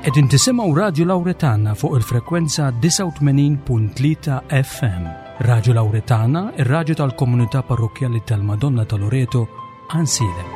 Qegħdin tisimgħu Radju Lawretana fuq il-frekwenza 89.3 FM. Radju Lawretana, ir-radju tal-Komunità Parrokjali tal-Madonna ta' Loreto, Ansilem.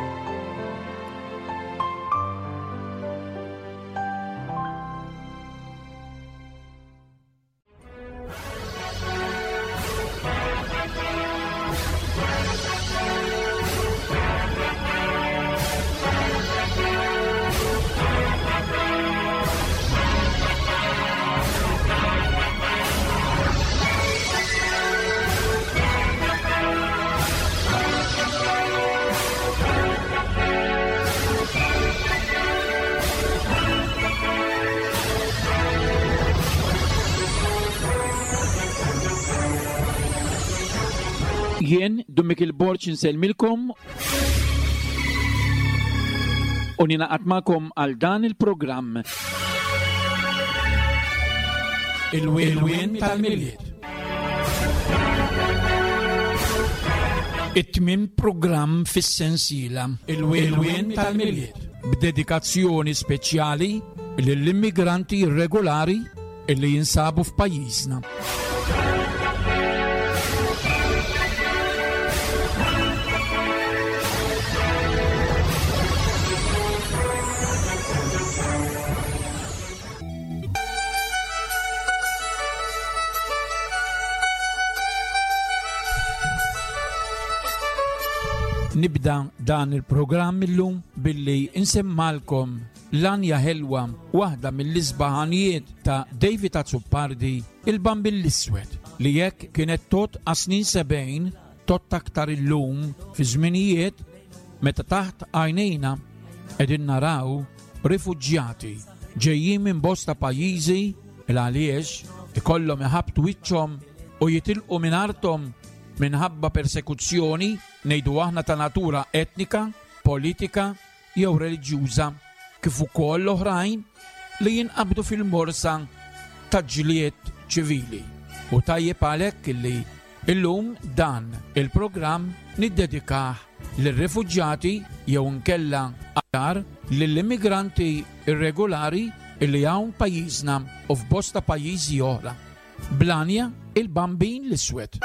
Jien Dummik il-Borċ nsellmilkom u ninaqat magħkom għal dan il-programm Il-Wien tal-Miliet. It-tmiem programm fis-sensiela Il-Wien tal-Miliet b'dedikazzjoni speċjali lill-immigranti irregolari li jinsabu f'pajjiżna. Nibda dan il-programm illum billi insemmalkom Lanja Helwa, waħda mill-isbaħanijiet ta' David Azzopardi, il-Bambil l-Iswed, li jekk kienet tot għasnin 70 tot aktar illum fi żminijiet meta taħt għajnejna qegħdin naraw rifuġġjati ġejjin minn bosta pajjiżi il għaliex ikollhom iħabbtu wiċċhom u jitilqu minn arthom minħabba persekuzzjoni ngħidu aħna ta' natura etnika, politika jew reliġjuża, kif ukoll l-oħrajn li jinqabdu fil-morsa ta' ġlied ċivili. U tajjeb għalhekk illi illum dan il-programm niddedikah lir-rifuġġjati jew nkella aktar lill-immigranti irregolari illi hawn pajjiżna u f'bosta pajjiżi oħra. Blanja il-Bambin l-Iswed.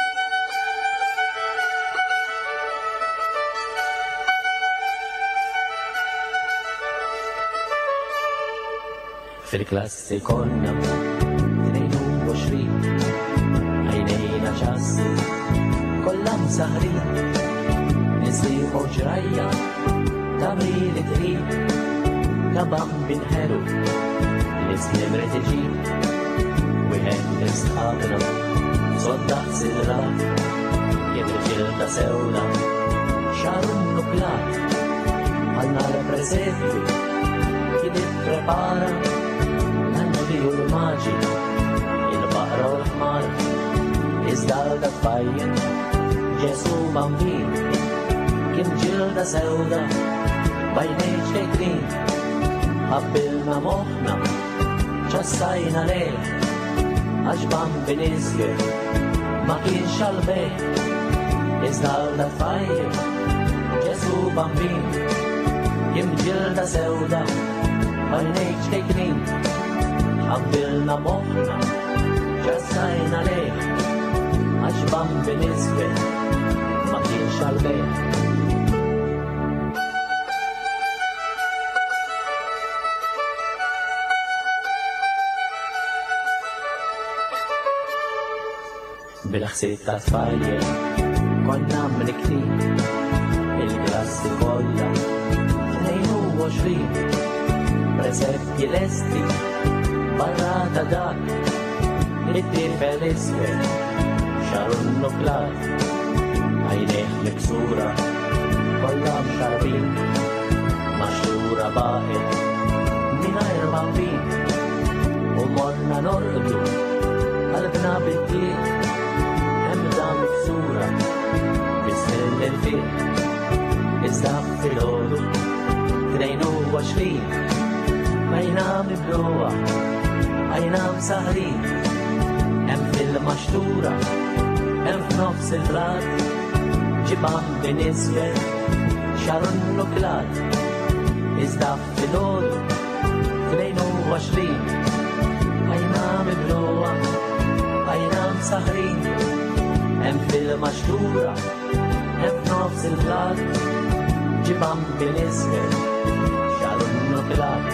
Fil-klassi konna 22 għajnejna ċassi kollha msaħrin nisliħu ġrajja ta' brili trib ta' bambin ħelu nislimri tiġi wieħed nisħabna soddaq sidrat jidrġil ta' sewna xarun nuklat għanna reprezentu jidib prepara u l-maġi, il-baqra u l-ħmar, iżdalda fajjen, ġesu bambin, kien ġilda sewda, bajnejġ kejkrin, ħabbilna moħna, ċassajna lej, għax bambin izgir, ma kien xalbej, iżdalda fajjen, ġesu bambin, kien ġilda sewda, bajnejġ kejkrin, ħabbilna moħna, ċassajna lej, għax bambin izgir, ma kienx għalbej. Bil-ħsieb ta' tfajjel, konna mliktin, il-klassi kollha 22, presetti lesti, barra ta' dak, it-tifel isfer, xarun nuklat, għajneħ miksura, kollha mxarbin, maxtura baħet, minajr bambin, u morna norqdu, qalbna bil-tiet, emda miksura, bismill il-fit, iżda fil-ħodu, 22, għajna mibluwa, għajna msaħrin, hemm fil-maxtura, hemm f'nofs il-blat, ġibam bin isfer, xarun nuklat, iżda fil-ħodu, 22 għajna mibluwa għajna msaħrin hemm fil-maxtura hemm f'nofs il-blat ġibam bil-isfel xalunnu klat.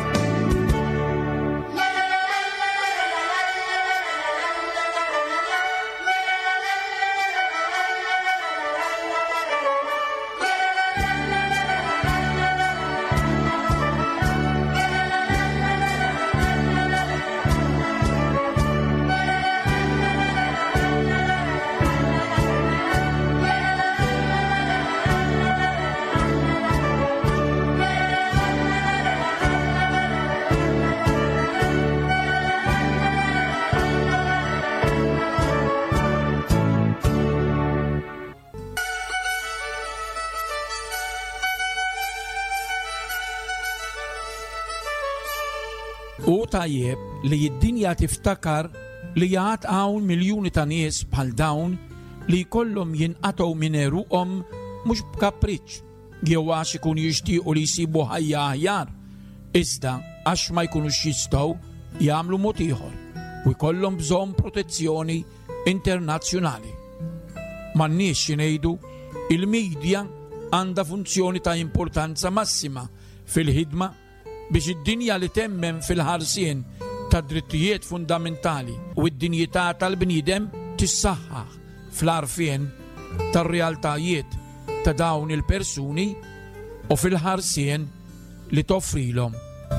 U tajjeb li id-dinja tiftakar li jgħat hawn miljuni ta' nies bħal dawn li jkollhom jinqatgħu minn eruqhom mhux b'kapriċċ jew għax ikunu jixtiequ li jsibu ħajja aħjar, iżda għax ma jkunux jistgħu jagħmlu mod ieħor u jkollhom bżonn protezzjoni internazzjonali. M'għandniex xi ngħidu, il-midja għandha funzjoni ta' importanza massima fil-ħidma biex id-dinja li temmen fil-ħarsien ta' drittijiet fundamentali u d-dinjità tal-bniedem tissaħħaħ fl-arfien tar-realtajiet ta' dawn il-persuni u fil-ħarsien li toffrilhom.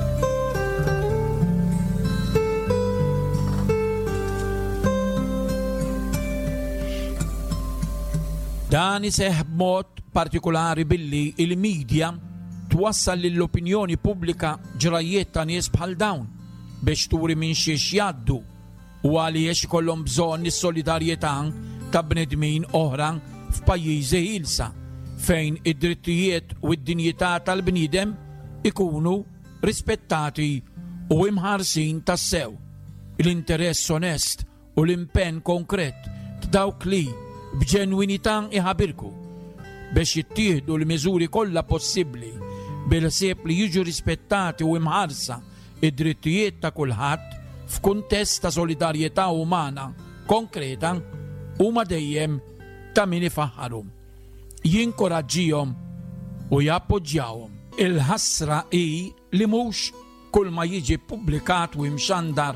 Dan iseħħ b'mod partikolari billi il-midja twassal lill-opinjoni pubblika ġrajiet ta' nies bħal dawn biex turi minn xiex jgħaddu u għaliex ikollhom bżonn is-solidarjetà ta' bnedmin oħra f'pajjiżi ħielsa fejn id-drittijiet u d-dinjità tal-bniedem ikunu rispettati u imħarsin tas-sew. L-interess onest u l-impenn konkret ta' dawk li b'ġenwinità iħabirku biex jittieħdu l-miżuri kollha possibbli bil-ħsieb li jiġu rispettati u imħarsa id-drittijiet ta' kulħadd f'kuntest ta' solidarjetà umana konkreta huma dejjem ta' min ifaħħarhom, jinkoraġġihom u jappoġġjawhom. Il-ħasra hi li mhux kull ma jiġi ppubblikat u imxandar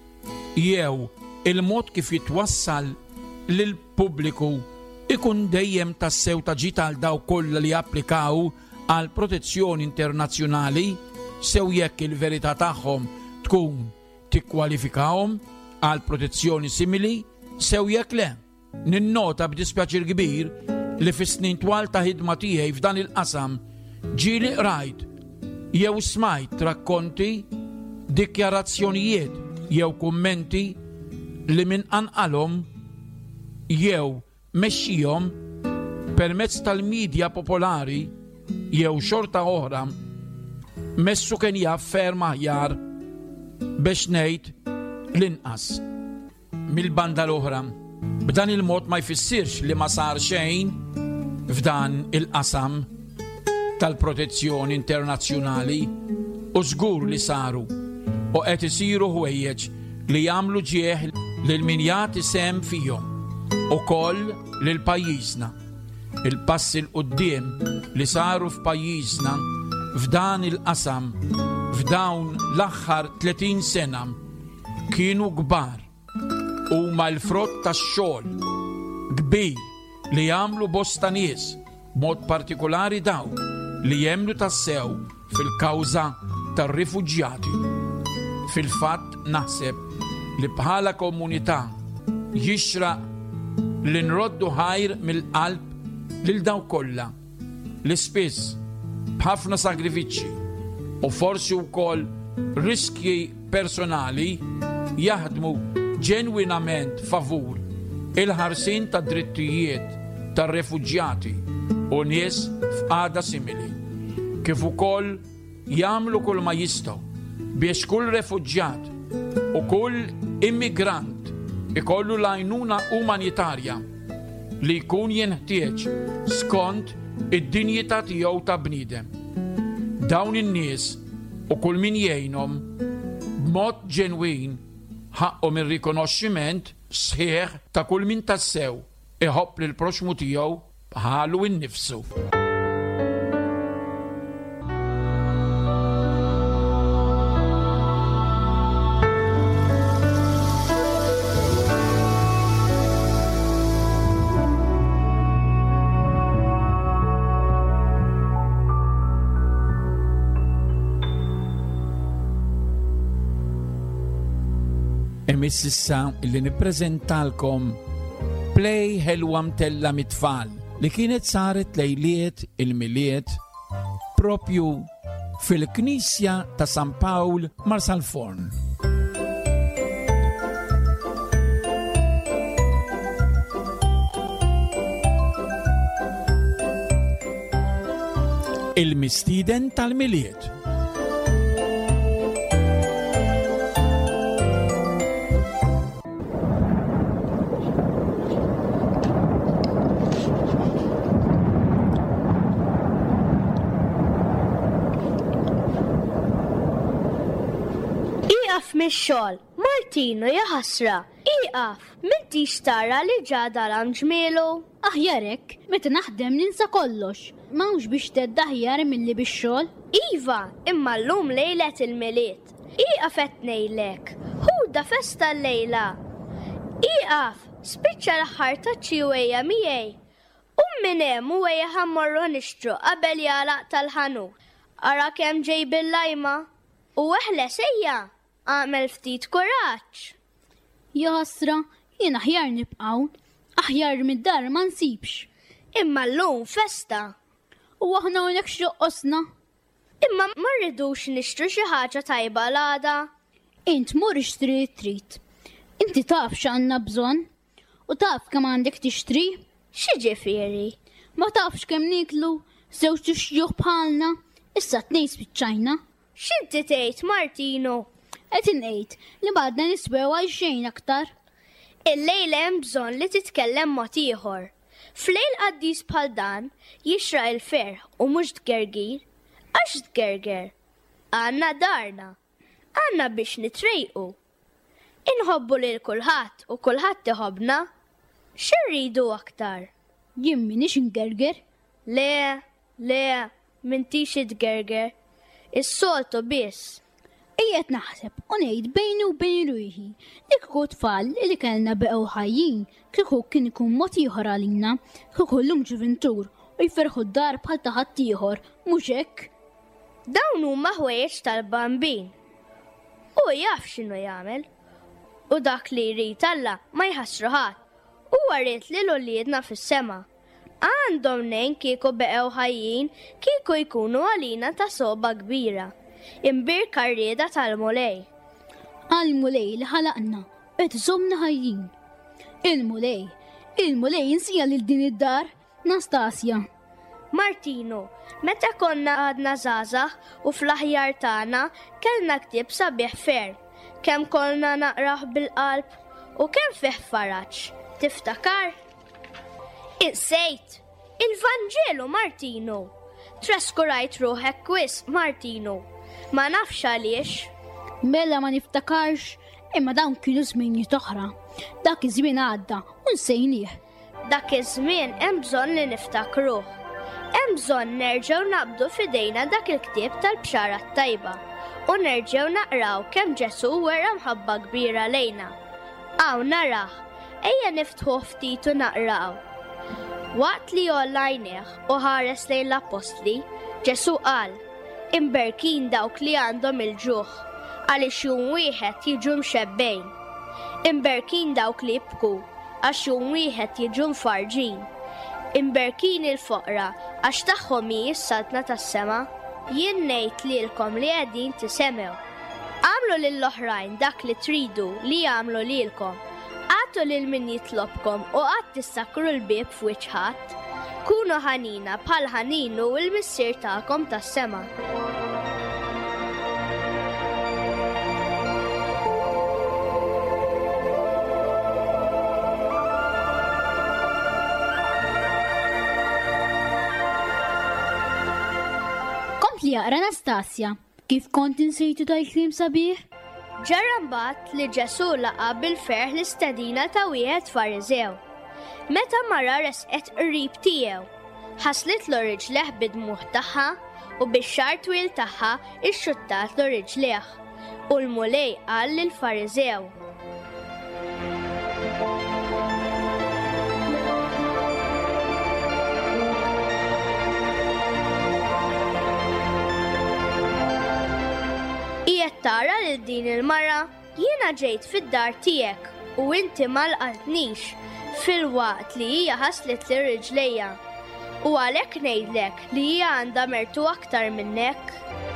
jew il-mod kif jitwassal lil pubbliku ikun dejjem tas-sew taġi għal dawk kollha li japplikaw għal protezzjoni internazzjonali sew jekk il-verità tagħhom tkun tikkwalifikawhom għal protezzjoni simili sew jekk le. Ninnota b'dispjaċir kbir li fis-snin twal ta' ħidma tiegħi f'dan il-qasam ġieli qrajt jew smajt rakkonti, dikjarazzjonijiet jew kummenti li min anqalhom jew mexxihom permezz tal-midja popolari jew xorta oħra messu kien jafferm aħjar biex ngħid l-inqas. Mill-banda l-oħra, b'dan il-mod ma jfissirx li ma sar xejn f'dan il-qasam tal-protezzjoni internazzjonali u żgur li saru u qed isiru ħwejjeġ li jagħmlu ġieħ lil min jagħti sehem fihom ukoll lil pajjiżna. Il-passi l-qudiem li saru f'pajjiżna f'dan il-qasam f'dawn l-aħħar 30 sena kienu kbar huma l-frott tax-xogħol kbir li jagħmlu bosta nies mod partikolari dawn li jemmnu tassew fil-kawża tar-rifuġjati. Fil-fatt naħseb li bħala komunità jixraq li nroddu ħajr mill-qalb lil daw kollha li spiss b'ħafna sagrifiċċji u forsi wkoll riskji personali jaħdmu ġenwinament favur il-ħarsien tad drittijiet tar-refuġjati u nies f'qagħda simili. Kif ukoll jagħmlu kull ma jistgħu biex kull refuġjat u kull immigrant ikollu l-għajnuna umanitarja li jkun jinħtieġ skont id-dinjità tiegħu ta' bniedem. Dawn in-nies u kull min jgħinhom b'mod ġenwin ħaqqhom ir-rikonoxximent sħiħ ta' kull min tassew iħobb lil proxmu tiegħu bħalu innifsu. Emiss issa illi nippreżentalkom Play ħelwa mtella mit-tfal li kienet saret lejliet il-miliet propju fil-Knisja ta' San Pawl Marsalforn. Il-mistieden tal-miliet. Mix-xogħol, Martino jaħasra, iqaf, m'intix tara li ġada l-anġmielu? Aħjarek, meta naħdem ninsa kollox, m'hawnx biex tedda aħjar milli bix-xogħol? Iva, imma llum lejlet il-miliet. Iqaf qed ngħidlek, ħuda festa l-lejla. Iqaf, spiċċa l-aħħar taċċi wejja miegħi. Minn hemm u wejja ħammorru nixtru qabel jalaq tal-ħanut. Ara kemm ġej bil-lajma u eħles ejja. Għamel ftit kuraġġ. Jaħasra, jien aħjar nibqgħu, aħjar mid-dar ma nsibx. Imma llum festa. U aħna hawnhekk x'joqqosna. Imma ma rridux nixtru xi ħaġa tajba l-għada. Int mur ixtri trid. Inti taf x'għandna bżonn u taf kemm għandek tixtri. X'jiġifieri? Ma tafx kemm niklu, żewġ tixjuħ bħalna, issa tnejn spiċċajna. X'inti tgħid, Martino? Qed ngħid li badna niswew għal xejn aktar. Il-lejla hemm bżonn li titkellem mod ieħor. F'lejl qaddis bħal dan jixraq il-ferħ u mhux tgergir. Għax tgerger? Għandna darna. Għandna biex nitrejqu. Inħobbu lil kulħadd u kulħadd iħobbna. X'irridu aktar? Jien m'iniex ingerger. Le, m'intix tgerger. Is-soltu biss. Ejjed naħseb u ngħid bejni u bejn ruħi li kieku tfal li kellna beqgħu ħajjin kieku kien ikun mod ieħor għalina, kieku llum ġuventur u jferħu d-dar bħal ta' ħadd ieħor, mhux hekk? Dawn huma ħwejjeġ tal-bambin. U jaf x'inhu jagħmel. U dak li jrid Alla ma jħassru ħadd. Huwa rrid lil uliedna fis-sema. Għandhom nejn kieku beqgħu ħajjin kieku jkunu għalina ta' soba kbira. Imbir karrieda tal-mulej. Għal-mulej li ħalaqna, qed żommna ħajjin. Il-mulej insija lil din id-dar, Nastasja. Martino, meta konna għadna żgħażagħ u fl-aħjar tagħna kellna ktieb sabiħ ferm, kemm konna naqrah bil-qalb u kemm fih faraġġ. Tiftakar? Insejt! Il-Vanġelu, Martino! Traskurajt ruħek wisq, Martino. Ma nafx għaliex. Mela ma niftakarx, imma dawn kienu żmienijiet oħra. Dak iż-żmien għadda u nsejnieh. Dak iż-żmien hemm bżonn li niftakruh. Hemm bżonn nerġgħu naqbdu f'idejna dak il-ktieb tal-bxara tajba u nerġgħu naqraw kemm Ġesu wera mħabba kbira lejna. Aw narah, ejja niftħuh ftit u naqraw. Waqt li jolla għajnejh u ħares lejn l-apostli, Ġesu qal: imberkin dawk li għandhom il-ġuħ, għaliex jum wieħed jiġu mxebbejn. Imberkin dawk li jibku, għax jum wieħed jiġu mfarġin. Imberkin il-foqra, għax tagħhom hi s-saltna tas-sema. Jien ngħid lilkom li qegħdin tisemgħu. Għamlu lill-oħrajn dak li tridu li jagħmlu lilkom. Għatu lil min jitlobkom u qatt tissakru l-bieb f'wiċċ ħadd. Kunu ħanina bħal ħaninu u l-missier tagħkom tas-sema. Kompli jaqra Nastasja, kif kont insejtu tal-kliem sabiħ? Ġara mbagħad li Ġesu laqa bil-ferħ l-istedina ta' wieħed Fariżew. Meta mara resqet qrib tiegħu, ħaslet riġleħ bid-dmuħ tagħha u bix-xar twil tagħha ixxuttat riġleħ. U l-mulej qal lill-Fariżew: qiegħed tara lil din il-mara, jiena ġejt fid-dar tiegħek u inti ma lqatnix fil-waqt li hija ħaslet li riġlejja. U għalhekk ngħidlek li hija għandha mertu aktar minnek.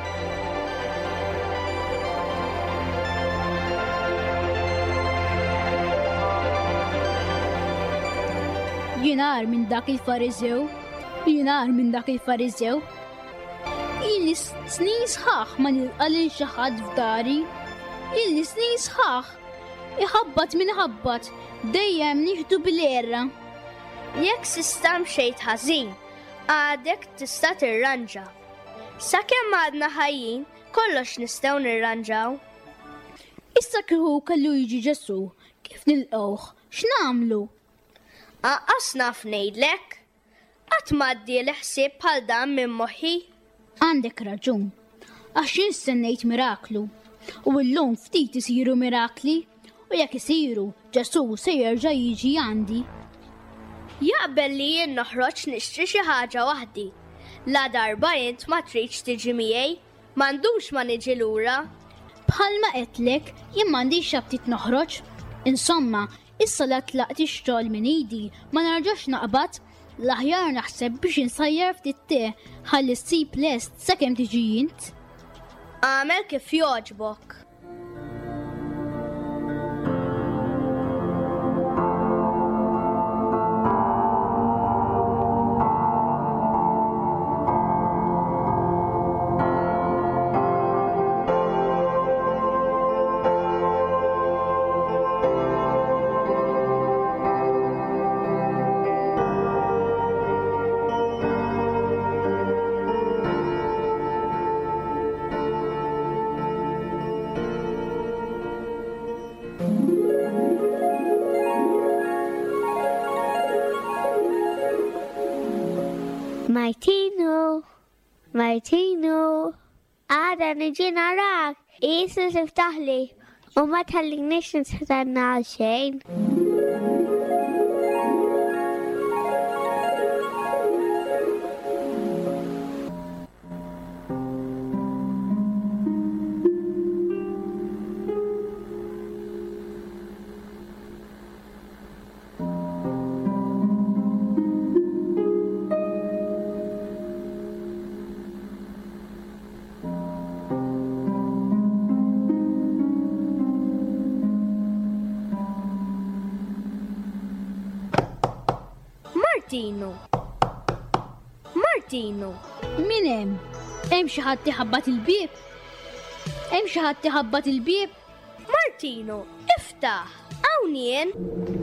Jingħar minn dak il-Fariżew, jingħar minn dak il-Fariżew. Illi snin sħaħ ma nilqa' lil xi ħadd f'dari. Illi snin sħaħ iħabbat minn ħabbat dejjem nieħdu bil-erra. Jekk s'ista mxejt ħażin, għadek tista' tirranġa. Sakemm għadna ħajjin, kollox nistgħu nirranġaw. Issa kieku kellu jiġi Ġesu, kif nilqgħuh, x'nagħmlu? Aqqas naf ngħidlek, qatt m'għaddi l-ħsieb bħal dan minn moħħi. Għandek raġun, għax jinstennejt miraklu, u llum ftit isiru mirakli, u jekk isiru Ġesu se jerġa' jiġi għandi. Jaqbel li jien noħroġ nixtri xi ħaġa waħdi. La darba int ma tridx tiġi miegħi, m'għandux ma niġi lura. Bħalma qedlek jien m'għandix xabtit noħroġ. Insomma, issa la tlaqt ix-xogħol minn idi ma narġax naqbad, l-aħjar naħseb biex insajjar ftit te ħalli ssib lest sakemm tiġi int. Għamel kif jogħġbok. Martino, għada niġi narak, jisa tiftaħli, u ma tħallinix nitħanna għal xejn. Martino. Min hemm? Hemm xi ħadd iħabbat il-bieb? Hemm xi ħadd iħabbat il-bieb? Martino, iftaħ, hawn jien.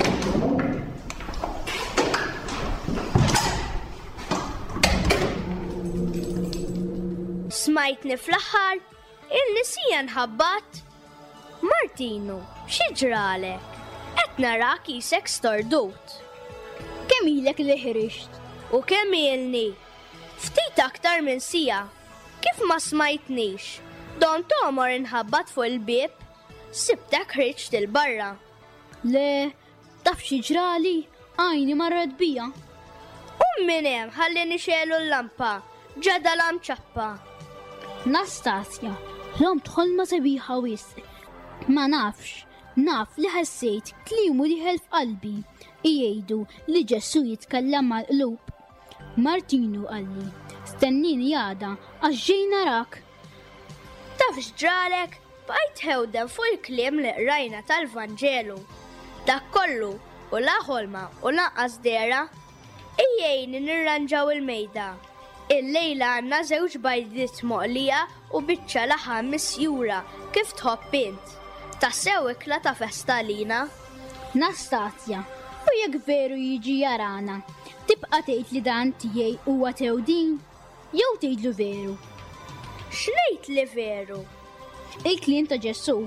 Smajtni fl-aħħar, il-nisija nħabbat. Martino, xi ġralek? Qed narak isek stordut. Kemm ilek li ħrixt? U kemm ilni? Ftit aktar minn sija. Kif ma smajtnix? Don tomor inħabbat fuq il-bieb? Sibtek ħriġt il-barra. Le, taf xi ġrali, għajni marret bija. Minn hemm ħalli nixelu l-lampa, ġada lamċappa. Nastasja, l-om tħolma sabiħa wisq. Ma nafx, naf li ħassejt klimu diħel f'qalbi. Jgħidu li Ġesu jitkellem mal-qlub. Martino qalli, stennini għada għax ġej narak. Taf x'ġralek, bqajt ħewden fuq il-kliem li qrajna tal-Vanġelu. Dak kollu u la ħolma u lanqas dera, ejjejni nirranġaw il-mejda. Il-lejla għandna żewġ bajdiet moqlija u biċċa laħam misjura kif tħobb int. Tassew ikla ta' festa lina. Nastasja, u jekk veru jiġi jarana, tibqa' tgħid li dan tiegħi huwa tewdin, jew tgħidlu veru? X'ngħid li veru? Il-kliem ta' Ġesu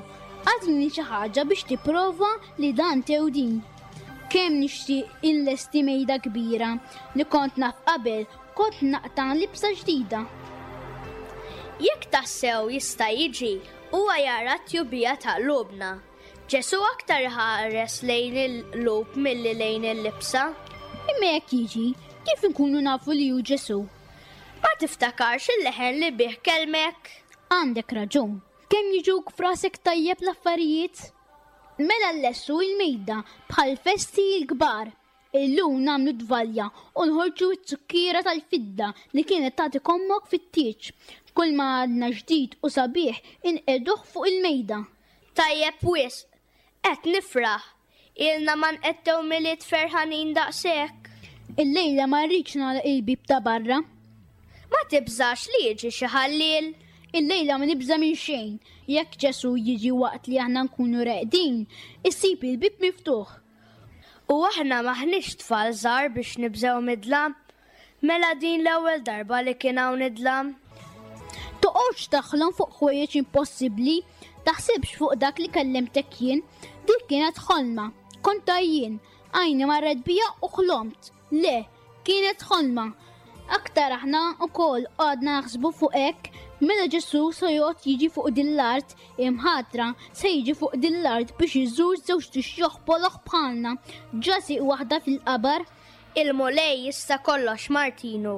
Għadni xi ħaġa biex tipprova li dan tewdin. Kemm nixtieq inlesti mejda kbira li kont naf qabel kont naqta' libsa ġdida. Jekk tassew jista' jiġi huwa jara t-tjubija ta' lubna. Ġesu aktar ħares lejn il-lub milli lejn il-libsa. Imma jekk jiġi, kif inkunu nafu li hu Ġesu? Ma tiftakarx il-leħen li bih kelmek? Għandek raġun. Kemm jiġuk frasek tajjeb l-affarijiet? Mela l-lessu il-mejda bħal festi l-kbar. Illum nagħmlu dvalja u nħorġu t-sukkira tal-fidda li kienet tagħti kommok fit-tieġ. Kull ma għadna ġdid u sabiħ inqeduh fuq il-mejda. Tajjeb wisq, qed nifraħ. Ilna ma nqettew miliet ferħanin daqshekk. Il-lejla ma rridx nagħlaq il-bib ta' barra. Ma tibżax li jiġi xi ħalliel. Il-lejla ma nibża minn xejn. Jekk Ġesu jiġi waqt li aħna nkunu reqdin, issib il-bib miftuħ. U aħna maħniex tfal żgħar biex nibżgħu midlam. Mela din l-ewwel darba li kien hawn idlam. Toqgħodx taħlom fuq ħwejjeġ impossibbli, taħsibx fuq dak li kellimtek jien, dik kienet ħolma. Konta jien, għajni marret bija u ħlomt. Le, kienet ħolma. Aktar aħna ukoll għadna naħsbu fuq hekk, mela Ġesu se joqgħod jiġi fuq din l-art imħatra se jiġi fuq din l-art biex iżur żewġ tixjoħ poloħ bħalna. Ġasiq waħda fil-qabar. Il-mulej jista' kollox Martinu.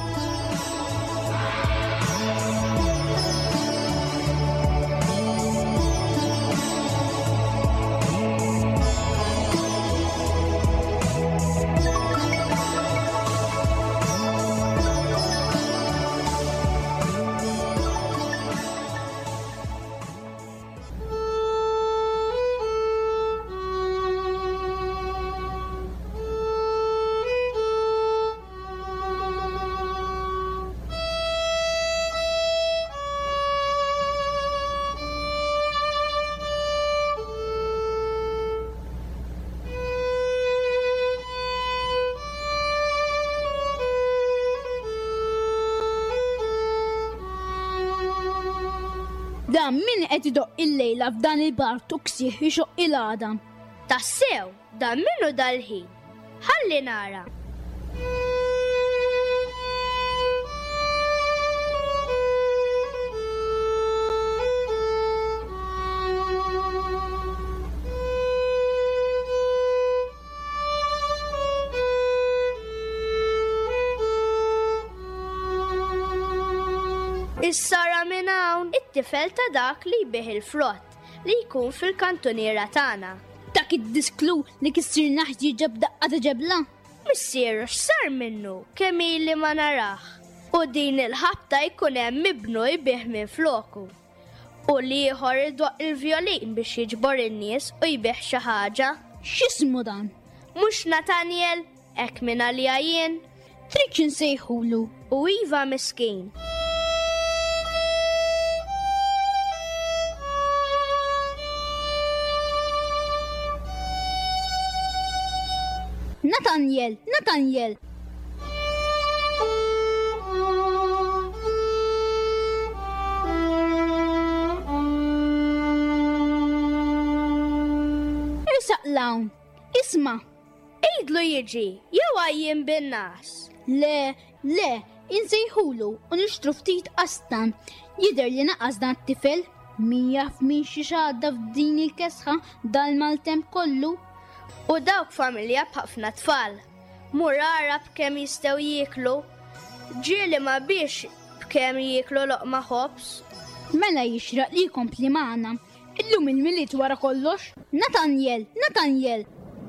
Dan min qed idoq il-lejla f'dan il-bar tuksih ixoq il-għada. Tassew, dan minnu dal-ħin. Ħalli nara. Is-sara minn hawn it-tifel ta' dak li jbih il-frott li jkun fil-kantoniera tagħna. Dak id-disklu li kissir naħġiġa b'daqqa ta' ġebla. Missieru x'sar minnu kemm ili ma naraħ. U din il-ħabta jkun hemm mibnu jbih minn floku. U li ieħor idwaq il-vjolin biex jiġbor in-nies u jbih xi ħaġa. X'ismu dan? Mhux Nathaniel, hekk minn għalija jien. Trid insejħulu. U iva miskin. Nathaniel, Nathaniel. Irsaqlawn, isma. Ejdlu jiġi, jew għajjin bin-nas. Le, insejħulu u nixtru ftit qastan. Jidher li naqas dan t-tifel, min jaf min xi xadda f'din il-kesħa dal-maltemp kollu. U dawk familja b'ħafna tfal. Murara b'kemm jistgħu jieklu. Ġieli ma biex b'kemm jieklu loqma ħobs. Mela jixraq li jkompli magħna. Illum il-miliet wara kollox. Nathaniel, Nathaniel.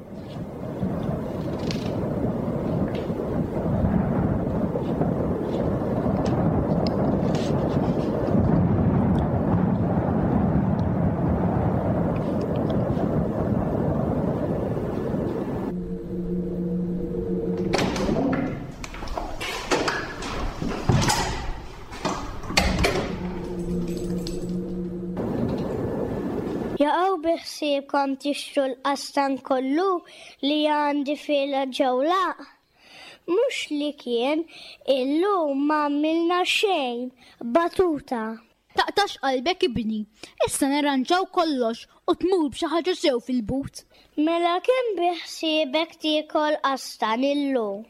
Jaqgħu biħsiebkom tixtru l-qastan kollu li għandi fil-ġewlaq. Mhux li kien illum ma għamilna xejn batuta. taqtax qalbek ibni. Issa nirranġaw kollox u tmur b'xi ħaġa sew fil-but. Mela kemm biħsiebek tiekol qastan illum?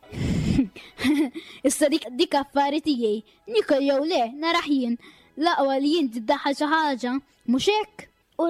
Issa dik affari tiegħi, nikol jew le naraħ jien l-aqwa li jien tiddaħħal xi ħaġa, mhux hekk? U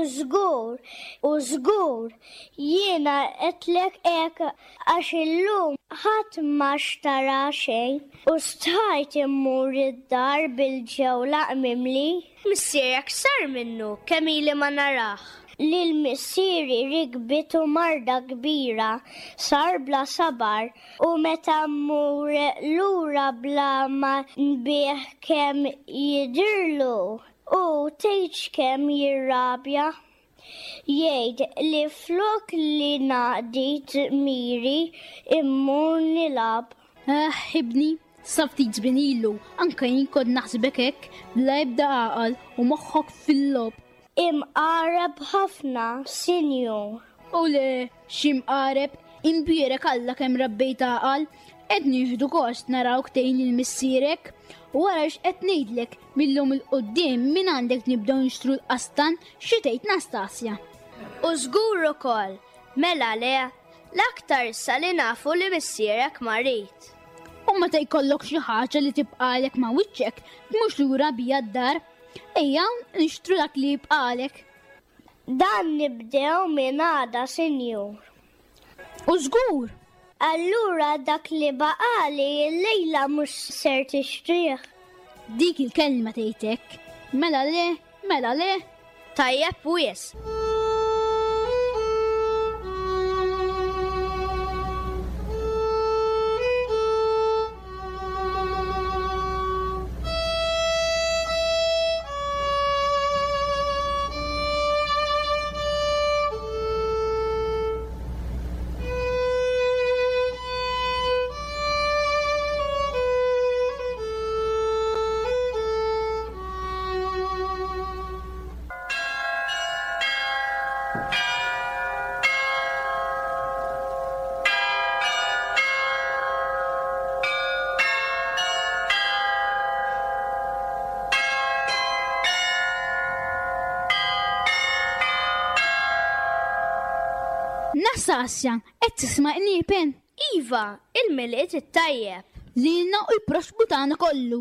żgur, jiena qedlek hekk għax illum ħadd ma xtara xejn u stajt immur id-dar bil-ġewla mimli. Missierek sar minnu kemm ili ma naraħ. Lil missieri rikbitu marda kbira sar bla sabar u meta mmur lura bla ma nbih kemm jidirlu u tgħid kemm jirrabja. Jgħid li flok li naqdit miri immur nilab. Ibni, saftit żbinilu, anke jien kont naħsibek hekk bla ebda għaqal u moħħok fil-lob. Imqareb ħafna, Sinjur. U le, ximqareb, imbierek alla kemm rabbejt għaqal, qed nieħdu gost naraw ktejn il-missierek, u wara x'qed ngħidlek millum il-qudiem min għandek nibdew nixtru l-qastan xi tgħid Nastasja. U żgur ukoll, mela le, l-aktar issa li nafu li missierek marit. U meta jkollok xi ħaġa li tibqalek ma' wiċċek, mhux lura bija d-dar, ejja nixtru dak li jibqalek. Dan nibdew minn għada, Sinjur. U żgur. Allura dak li baqali l-lejla mhux ser tixtrih. Dik il-kelma tgħidlek. Mela le. Tajjeb wies. Nastasja, qed tisma' niepen? Iva, il-miliet it-tajjeb. Lilna u l-proxbu tagħna kollu.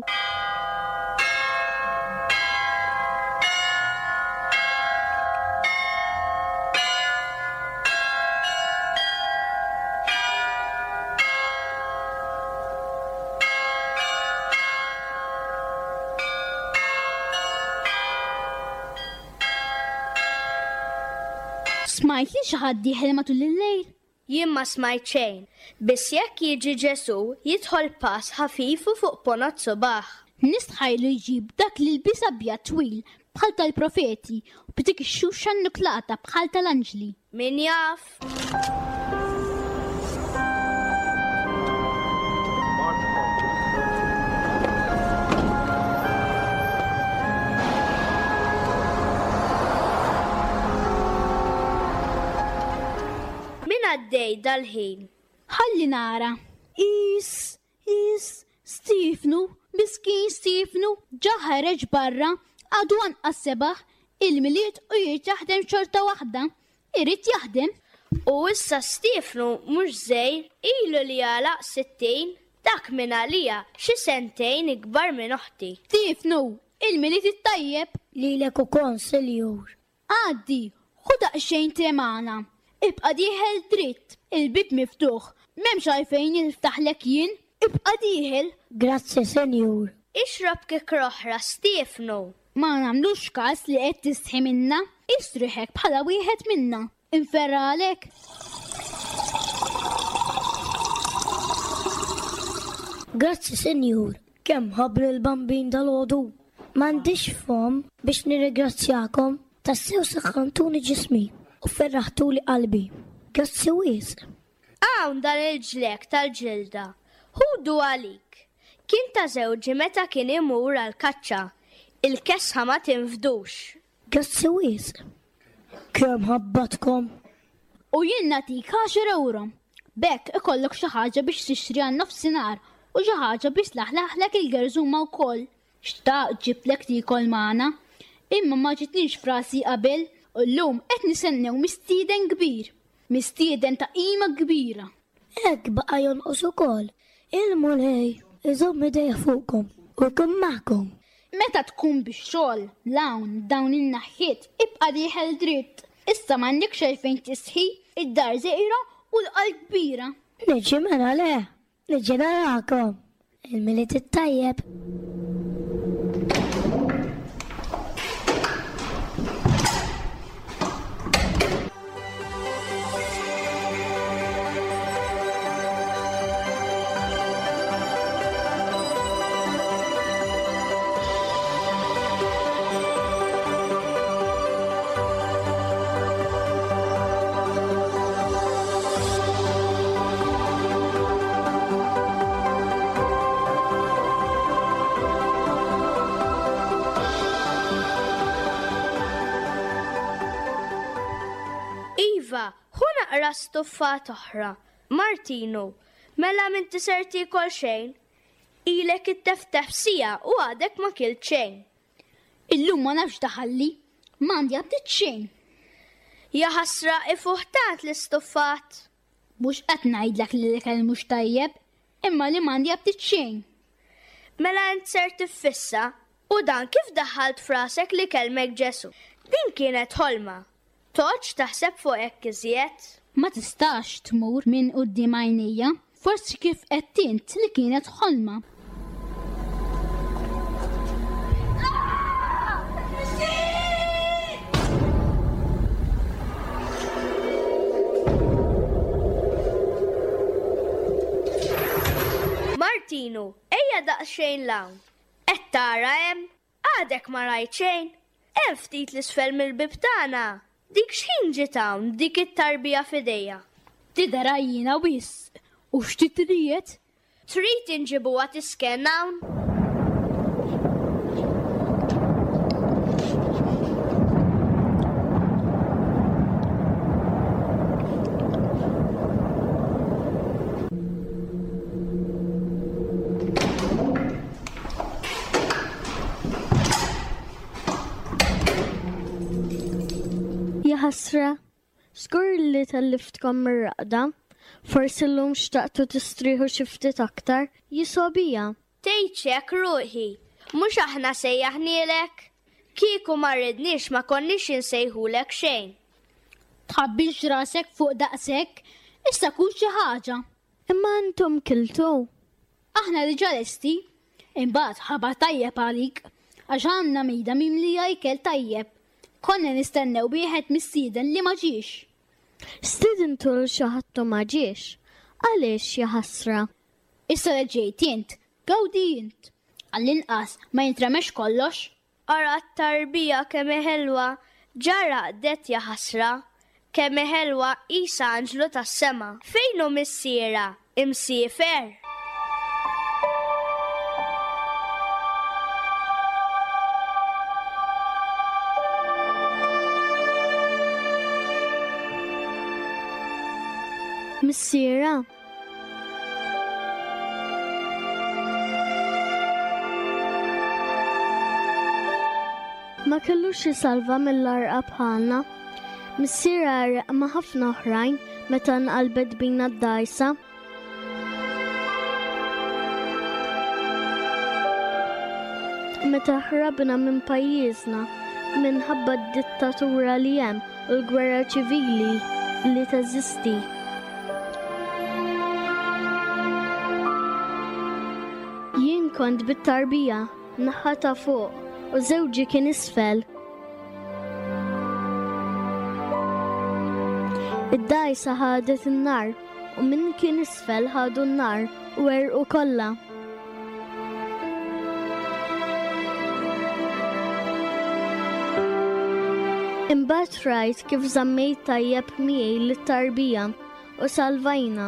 Smajt li xi ħadd dieħel matul il-lejl? Jien ma smajt xejn, biss jekk jiġi Ġesu jidħol pass ħafif u fuq ponot subaħ. Nistħajlu jġib dak li l-bis abjad twil bħal tal-profeti u b'dik ix-xuxa nnuklata bħal tal-anġli. Min jaf? Għaddej dal-ħin. Ħalli nara. Stefnu, miskin Stefnu, ġaħareġ barra, għadu għanqas sebaħ, il-miliet u jirt jaħdem xorta waħda. Irrit jaħdem. U issa Stefnu mhux żejr, ilu li għalaq 60, dak minn għalija xi sentejn ikbar minn oħti. Stefnu, il-miliet it-tajjeb. Lilek ukoll, Sinjur. Għaddi, ħu daqsxejn tremana. Ibqa dieħel dritt, il-bib miftuħ, m'hemmx għalfejn niftaħlek jien, ibqa dieħel. Grazzi, Sinjur. Ixrob kik roħra, Stefnu. Ma nagħmlux każ li qed tistħi minna, istriħek bħala wieħed minna. Inferralek. Grazzi, Sinjur. Kemm ħabru l-bambin dal-għodu. M'għandix fom biex nirringrazzjakom tassew saħħantuni ġismi. U ferraħtu li qalbi. Grazzi wisq. Hawn dan il-ġlek tal-ġilda. Ħudu għalik. Kien ta' żewġi meta kien imur għal-kaċċa. Il-kesħa ma tinfdux. Grazzi wisq. Kemm ħabbatkom. U jien natik 10 euro. Bekk ikollok xi ħaġa biex tixtri għan nofsinhar u xi ħaġa biex laħlaħlek il-gerżuma wkoll. Xtaq ġiblek tikol magħna, imma ma ġitniex frasi qabel u llum qed nistennew mistieden kbir. Mistieden ta' qima kbira. Hekk baqa' jonqos ukoll. Il-mulej iżomm idejja fuqkom u jkun magħkom. Meta tkun bix-xogħol dawn in-naħħiet ibqa' dieħel dritt. Issa m'għandek xejn tisħi id-dar żgħira u l-qalb kbira. Niġi mela le, niġi narakom. Il-miliet it-tajjeb. Hu naqra stuffat oħra. Martino, mela minn tiser tikol xejn? Ilek it-teftef sija u għadek ma kilt xejn. Illum ma nafx daħalli, m'għandi għabdit xejn. Ja ħasra ifuħtat l-istuffat. Mhux qed ngħidlek li l-ikel mhux tajjeb, imma li m'għandi għabdit xejn. Mela int ser tiffissa u dan kif daħħalt frasek li kelmek ġesu. Din kienet ħolma. Toċ taħseb fuq hekk iżjed? Ma tistax tmur minn quddiem għajnejja, forsi kif qed int li kienet ħolma. Martino, ejja daqsxejn lawn. Qed tara hemm? Għadek ma rajt xejn. Hemm ftit l-isfel mill-bib tagħna. Dik x'ħin ġiet hawn dik it-tarbija f'idejja. Tidher għajjina wis. U x'tit tried? Trid inġibuha tisken hawn? Ħasra, skur li tal-liftkom mir-raqda, forsi l-lum xtaqtu tistriħu xi ftit aktar, jisobija. Tejċek ruħi, mhux aħna sejjaħnielek. Kieku ma rridniex ma konniex insejħulek xejn. Tħabbilx rasek fuq daqsek, issa kun xi ħaġa. Imma intom kiltu. Aħna diġà lesti, imbagħad ħabar tajjeb għalik, għax għandna mejda mimlija ikel tajjeb. Konna nistennew wieħed mis-sieden li ma ġiex. Stidentu xi ħadd ma ġiex. Għaliex ja ħasra? Issa li ġejt int, gawdi int. Għall-inqas ma jintremex kollox. Ara t-tarbija kemm ħelwa, ġara qdet ja ħasra, kemm ħelwa qisha anġlu tas-sema. Fejn hu missiera? Imsiefer? Missiera. Ma kellux jisalva mill-arqa bħalna. Missiera ma ħafna oħrajn meta nqalbet bina d-dajsa. Meta ħrabna minn pajjiżna minħabba d-dittatura li hemm u l-gwerra ċivili li teżisti. Jien kont bit-tarbija, naħa ta' fuq u żewġi kien isfel. Id-dajsa ħadet in-nar u min kien isfel ħadu n-nar u għerqu kollha. Imbagħad rajt kif żammejt tajjeb miegħi lit-tarbija u salvajna.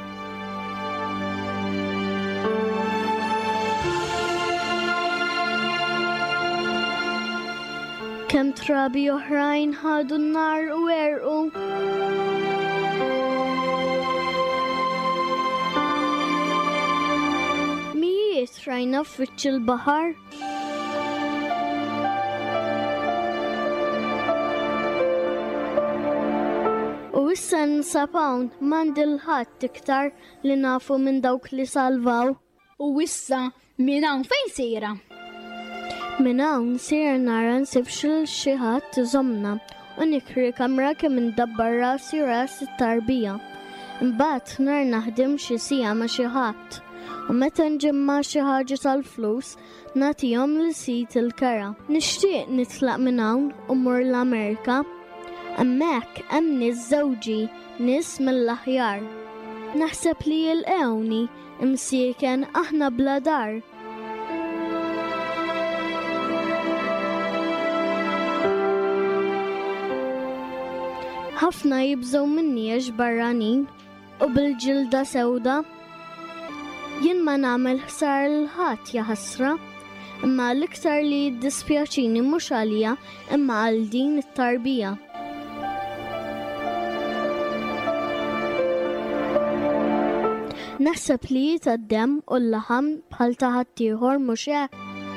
Kemm trabi oħrajn ħadu n-nar u għerqu. Mijiet rajna f'wiċċ il-baħar. Issa ninsab hawn m'għandi l-ħadd iktar li nafu minn dawk li salvaw. U issa minn hawn fejn sejra? Minn hawn sejra nara nsibx lil xi ħadd iżommna u nikri kamra kemm indabbar rasi ras it-tarbija. Imbagħad nar naħdem xi siegħa ma' xi ħadd u meta nġimma xi ħaġa tal-flus nagħtihom lil sit il-kera. Nixtieq nitlaq minn hawn u mmur l-Amerika. Hemmhekk hemm nies żewġi, nies mill-aħjar. Naħseb li jilqewni imsieken aħna bla dar. Ħafna jibżgħu minni għax barranin u bil-ġilda sewda. Jien ma nagħmel ħsar lil ħadd ja ħasra, imma l-iktar li jiddispjaċini mhux għalija imma għal din it-tarbija. Naħseb li jitgħaddem u l-laħam bħal ta' ħadd ieħor mhux hekk.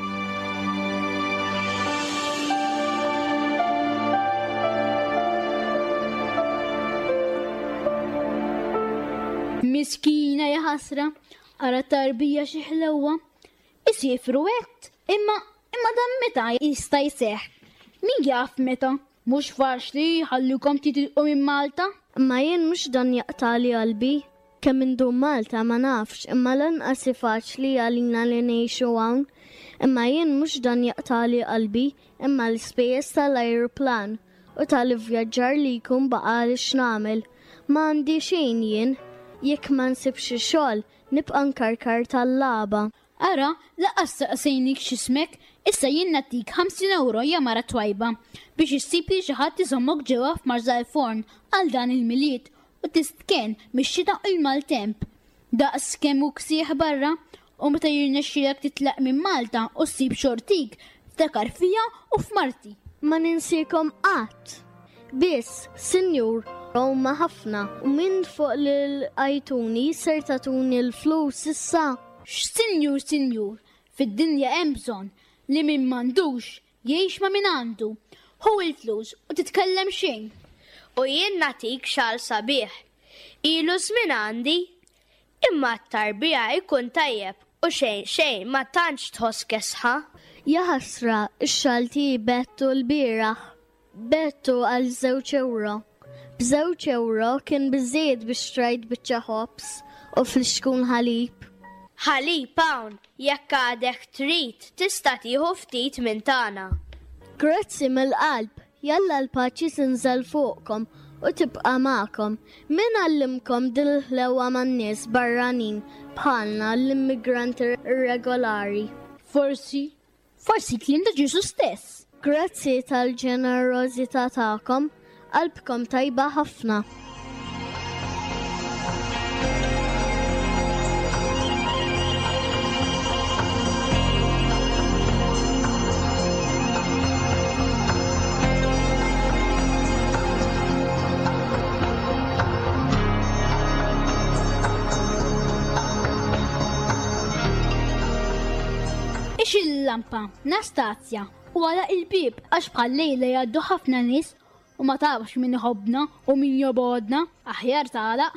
Miskina ja ħasra, ara tarbija xi ħlewwa. Isifru għedt, imma dan meta jista' jseħħ. Min jaf meta? Mhux faċli ħallukom titilqu minn Malta? Imma jien mhux dan jaqtali qalbi. Kemm indu Malta ma nafx, imma lanqas faċli għalina li ngħixu hawn. Imma jien mhux dan jaqtali qalbi, imma l-ispejjeż tal-ajruplan u tal-ivvjaġġar li jkun baqali x'nagħmel. Ma għandi xejn jien. Jekk ma nsibx xogħol, nibqa' nkarkar tal-laba. Ara, laqqas saqsejnik x'ismek, issa jien nagħtik 50 euro ja mara twajba biex issib li xi ħadd iżommok ġewwa f'Marza l-Forn għal dan il-miliet u tistken mix-xita u l-maltemp. Daqs kemm hu ksieħ barra u meta jirnexxielek titlaq minn Malta u ssib xortik ftakar fija u f'Marti. Ma ninsikom qatt. Biss, Sinjur, Roma ħafna u minn fuq l-ajtuni ser tatuni l-flus issa. Sinjur, fid-dinja hemm bżonn li min m'għandux jgħix ma' min għandu. Hu l-flus u titkellem xejn. U jien nagħtik xal sabiħ. Ilu żmien għandi, imma t-tarbija jkun tajjeb u xejn ma tantx tħoss kesħa. Ja ħasra, x-xalti bettu l-bieraħ. Bettu għal 2 euro. b'2 euro kien biżżejjed biex trajt biċċa ħobs u fl-xkun ħalib. Ħalib hawn, jekk għadek trid tista' tieħu ftit minn tagħna. Grazzi mill-qalb, jalla l-paċi tinżel fuqkom u tibqa' magħkom. Min għallimkom dil-ħlewwa man-nies barranin bħalna l-immigranti irregolari? Forsi kliem ta' Ġesu stess. Grazzi tal-ġenerożità tagħkom, qalbkom tajba ħafna. Ix il-lampa, Nastazja, u għala il-bib għax bħal lejla jgħaddu ħafna nies u ma tafx min iħobbna u min jobodna, aħjar tagħlaq.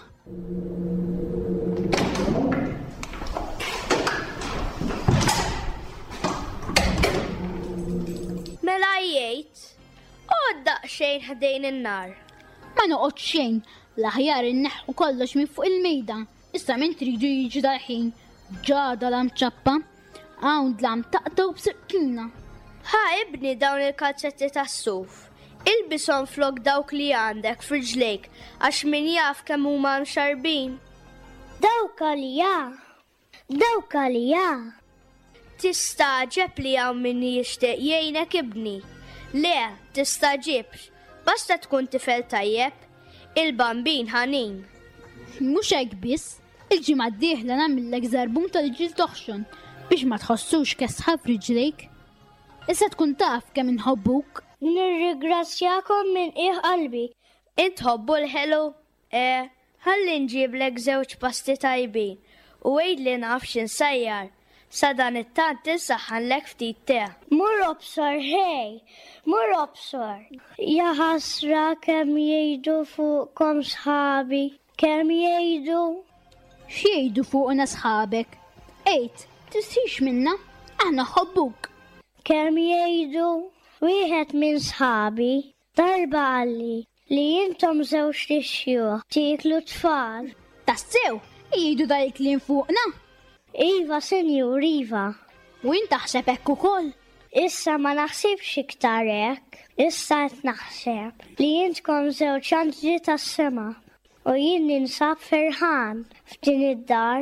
Mela jgħid, daqsxejn ħdejn in-nar. Ma noqgħod xejn, l-aħjar inneħħu kollox minn fuq il-mejda. Issa min tridu jiġi dal-ħin, ġada lam ċappa, hawn dlam taqtaw b'sikkina. Ha ibni dawn il-kalzetti tas-suf. Ilbishom flok dawk li għandek fil-ġlejk għax min jaf kemm huma mxarbin. Dawk għalija. Tistaġeb li hawn min jixtieq jgħinek ibni. Le, tistaġibx. Basta tkun tifel tajjeb, il-bambin ħanin. Mhux hekk biss, il-ġimgħa d-dieħla nagħmellek żarbun tal-ġil toħxon biex ma tħossux kesħa f'riġlejk. Issa tkun taf kemm inħobbuk. Nirringrazzjakom minn qalbi. Intħobbu l-ħelu? Ħalli nġiblek 2 pasti tajbin u għid li naf x'insajjar. sa dan it-tant insaħħanlek ftit te. Mur obsor, hej, mur obsor. Ja ħasra kemm jgħidu fuqkom sħabi, kemm jgħidu. X'jgħidu fuqna sħabek? Ejt, tissix minna, aħna ħobbuk. Kemm jgħidu, wieħed minn sħabi darba għalli li jintom żewġ tixjuħ tiklu tfal. Tassew, jgħidu dajk li fuqna? Iva, senjur, Iva. U jien taħseb hekk ukoll? Issa ma naħsibx iktar hekk. Issa qed naħseb li jintkom żewġ anġli tas-sema u jien ninsab ferħan f'din id-dar.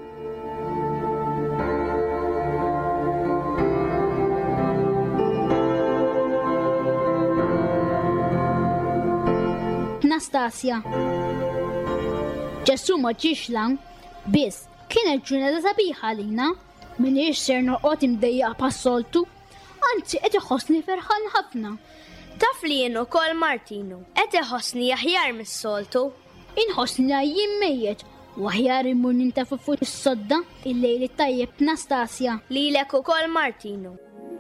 Nastasja. Ġesu ma ġiex lan, biss kienet ġurnata sabiħa lina, minix ser noqgħod imdejjaq pas-soltu, anzi qed iħossni ferħan ħafna. Taf li jien ukoll Martinu, qed iħossni aħjar mis-soltu. Inħossni jien mejjed u aħjar immur nintafu fuq is-sodda il-lejl it-tajjeb Nastasja. Lilek ukoll Martinu.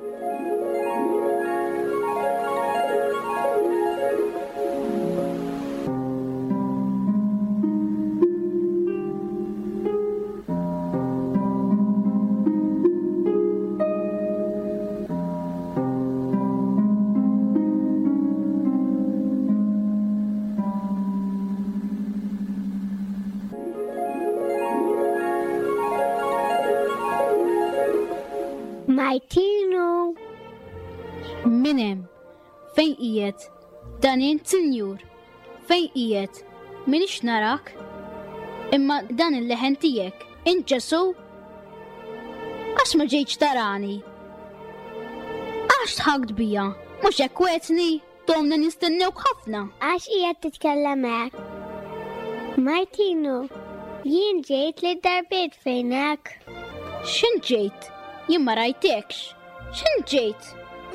Martinu. Minem, fejn qiegħed? Dan int sinjur. Fejn qiegħed? Minix narak? Imma dan il-leħen tiegħek, int Ġesu? Għax ma ġejtx tarani? Għax tħakt bija? Mhux hekk wetni? Domna nistennewk ħafna. Għax qiegħed titkellem hekk? Martinu, jien ġejt li darbiet fejn hekk. X'in ġejt? Jien ma rajtekx. X'in ġejt?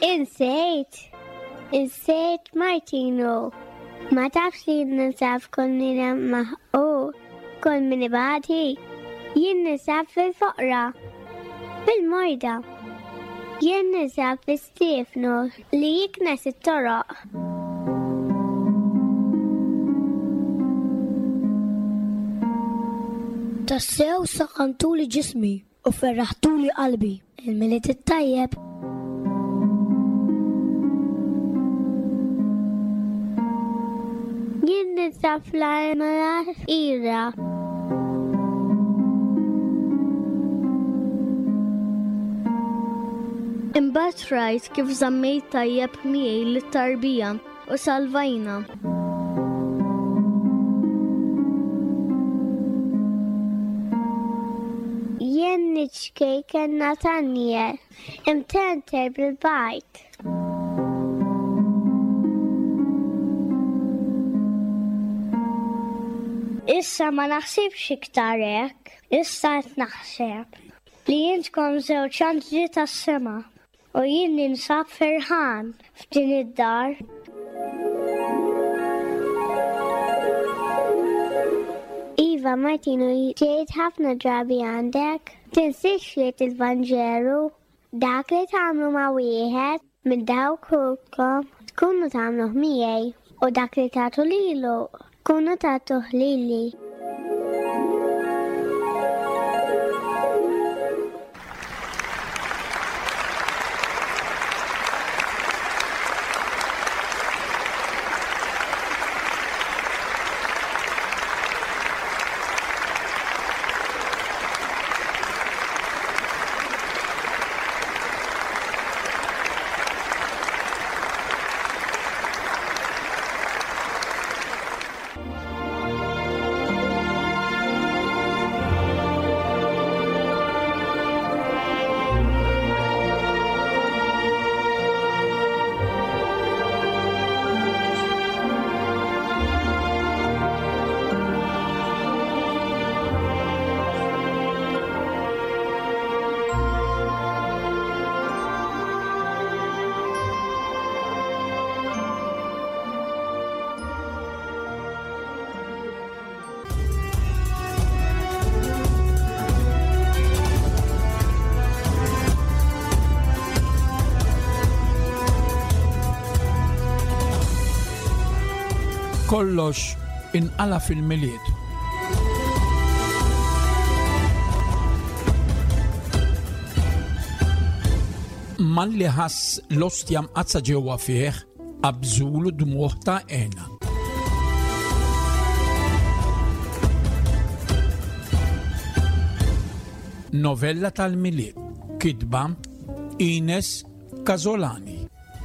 Insejt Martinu. Ma tafx li ninsab kol nina maħu, kol minni baħti. Jien ninsab fil-foqra, fil-morda. Jien ninsab fil-Stefnu li jiknes it-toroq. Tassew saqantuli ġismi u ferraħtuli qalbi, il-miliet it-tajjeb. Jien ninsab fl-armara ira. Imbagħad rajt kif żammejt tajjeb miegħi lit-tarbija u salvajna. Jien niċkej kellna Tanja imtenter bil-bajt. Issa ma naħsibx iktar hekk, issa qed naħseb li jintkom żewġ anġli tas-sema u jien ninsab ferħan f'din id-dar. Iva, Martinu, ġejt ħafna drabi għandek. Tinsiex jgħid il-Vanġeru. Dak li tagħmlu ma' wieħed minn dawk kulkom tkunu tagħmluh miegħi u dak li tagħtu lilu tkunu tagħtuh lili. kollox inqala fil-miliet. Man li ħass l-ostja mqazza ġewwa fih qabżulu dmuħ ta' għena. Novella tal-miliet, kitba Ines Casolani.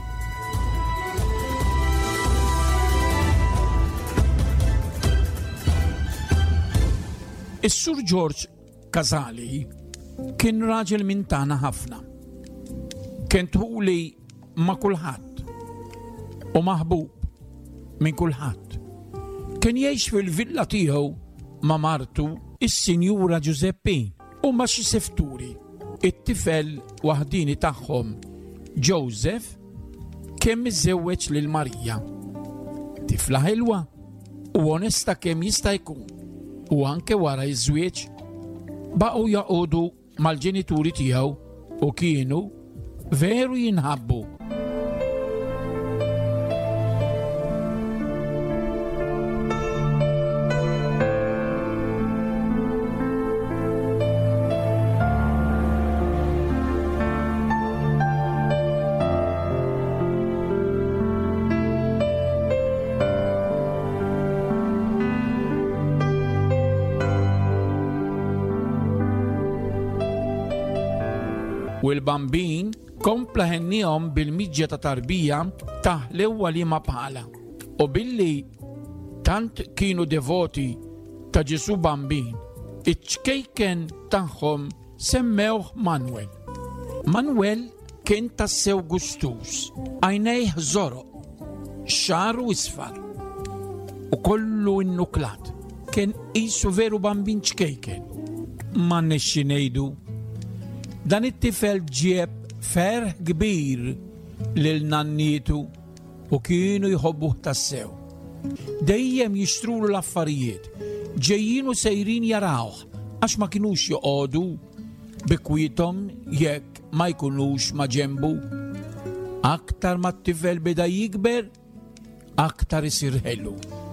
Is-Sur George Casali kien raġel minn tagħna ħafna. Kien tħuli ma' kulħadd u maħbub minn kulħadd. Kien jgħix fil-villa tiegħu ma' martu is-Sinjura Giuseppin u ma' xi sefturi. It-tifel waħdini tagħhom Joseph kemm iżewweġ lil Marija. Tifla ħilwa u onesta kemm jista' jkun. U anke wara iż-żwieġ baqgħu jaqogħdu mal-ġenituri tiegħu u kienu veru jinħabbu. U l-bambin kompla ħennihom bil-miġġa ta' tarbija taħlew liema bħala. U billi tant kienu devoti ta' Ġesu bambin, iċ-ċkejken tagħhom semmewh Manuel. Manuel kien tassew gustus, għajnejh żoroq, xaru isfar u kollu innuklat. Kien qisu veru bambin ċkejken. Ma nexxi ngħidu dan it-tifel ġieb ferħ kbir lil nannietu u kienu jħobbuh tassew. Dejjem jixtrulu l-affarijiet, ġejjin u sejrin jarawh għax ma kinux joqogħdu bikwietom jekk ma jkunux ma ġembu. Aktar ma t-tifel beda jikber, aktar isir ħelu.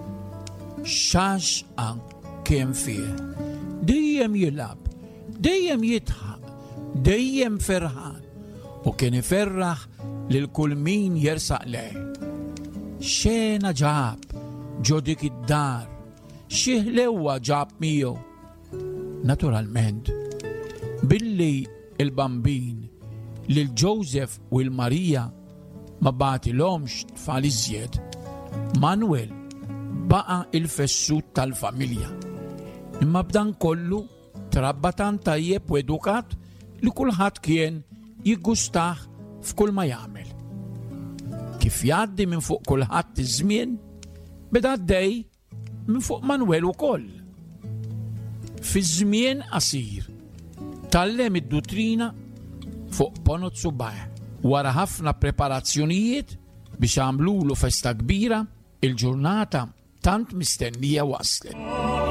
Xaxqa kemm fih. Dejjem jilab, dejjem jitħaq, dejjem ferħan u kien iferraħ lil kull min jersaq leh. Xena ġab ġo dik id-dar, xi ħlewwa ġab miegħu. Naturalment, billi il-bambin lil Joseph u l-Marija ma bagħtilhomx tfal iżjed, Manuel baqa' il-fessut tal-familja. Imma b'dan kollu trabba tant tajjeb u edukat li kulħadd kien jiggustah f'kull ma jagħmel. Kif jgħaddi minn fuq kulħadd iż-żmien, beda għaddej minn fuq Manuel ukoll. Fi żmien qasir tallem id-dottrina fuq ponot subaħ. Wara ħafna preparazzjonijiet biex għamlulu festa kbira, il-ġurnata tant mistennija waslet.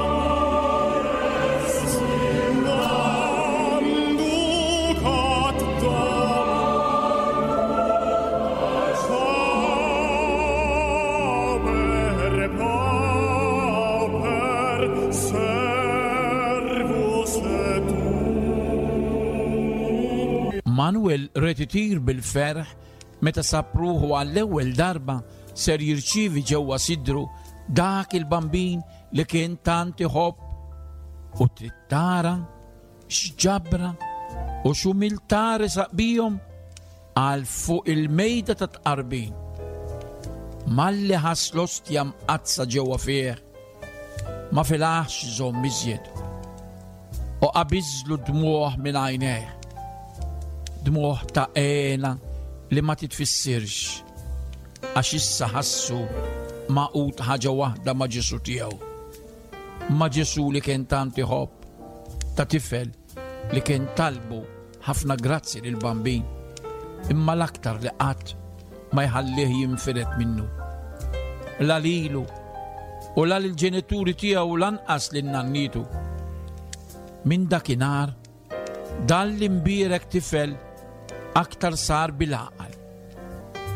Manuel retitir bil-ferħ meta sapruħu għall-ewwel darba ser jirċievi ġewwa sidru dak il-bambin li kien tant iħobb u trittara x'ġabra u x'umiltari saqbihom għal fuq il-mejda ta' tqarbin. Malli ħass l-ostja mqazza ġewwa fih ma filaħx żomm iżjed u qabiżlu dmuħ minn għajnejh. Dmuħ ta' għena li ma titfissirx għax issa ħassu maqut ħaġa waħda ma' Ġesu tiegħu. Ma' Ġesu li kien tant iħobb, ta' tifel li kien talbu ħafna grazzi lil bambin, imma l-aktar li qatt ma jħallih jinfiret minnu. La lilu u la l-ġenituri tiegħu lanqas lin-nannitu. Min dakinhar dan l-imbierek tifel aktar sar bil-għaqal.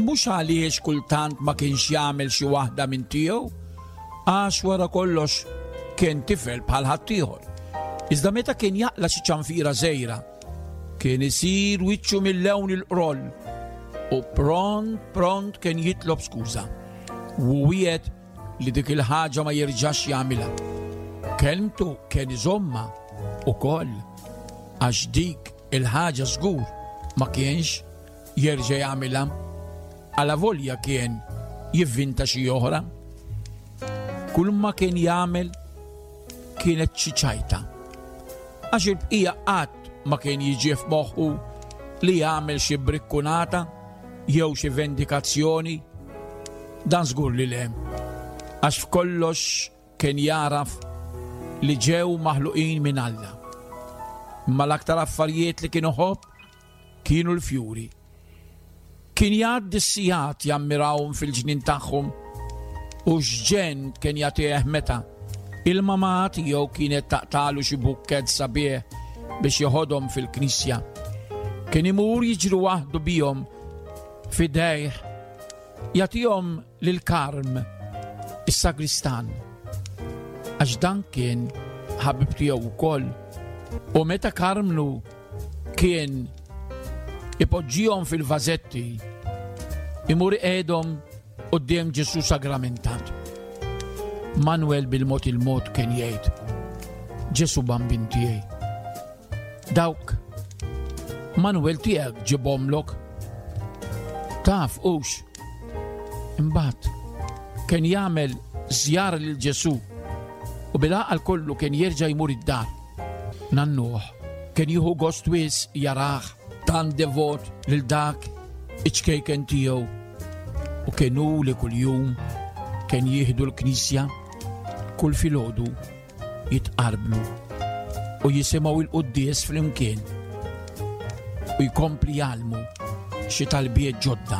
Mhux għaliex kultant ma kienx jagħmel xi waħda minn tiegħu, għax wara kollox kien tifel bħal ħaddieħor. Iżda meta kien jaqla xi ċanfira żgħira, kien isir wiċċu mill-lewn il-qroll u pront kien jitlob skuża. U wiegħed li dik il-ħaġa ma jerġax jagħmilha. Kelmtu kien iżomma ukoll għax dik il-ħaġa żgur ma kienx jerġa' jagħmilha għala volja kien jivvinta xi oħra. Kull ma kien jagħmel kienet xi ċajta. Għax il-bqija qatt ma kien jiġi f'moħħu li jagħmel xi brikkunata jew xi vendikazzjoni. Dan żgur li le. Għax f'kollox kien jaraf li ġew maħluqin minn Alla. Imma l-aktar affarijiet li kienu ħobb kienu l-fjuri. Kien jgħaddi s-sijat jammirawhom fil-ġnien tagħhom u x'ġen kien jagħtih meta il-mama tiegħu kienet taqtalu xi bukked sabiħ biex joħodhom fil-knisja. Kien imur jiġri waħdu bihom f'idejh jagħtihom lil Karm is-sagristan għax dan kien ħabib tiegħu wkoll. U meta Karmlu kien ipoġġihom fil-vażetti imur qiegħdhom quddiem Ġesu sagramentat. Manuel bil-mod il-mod kien jgħid: Ġesu bambin tiegħi. Dawk Manuel tiegħek ġibhomlok. Taf hux. Imbagħad kien jagħmel żjara lil Ġesu u bil-għaqal kollu kien jerġa' jmur id-dar. Nannuh kien jieħu gost wis jarah tan devot lil dak iċkejken tiegħu u kienu li kuljum kien jieħdu l-knisja kull filgħodu jitqarblu u jisimgħu il-quddies flimkien u jkompli jgħallmu xi talbiet ġodda.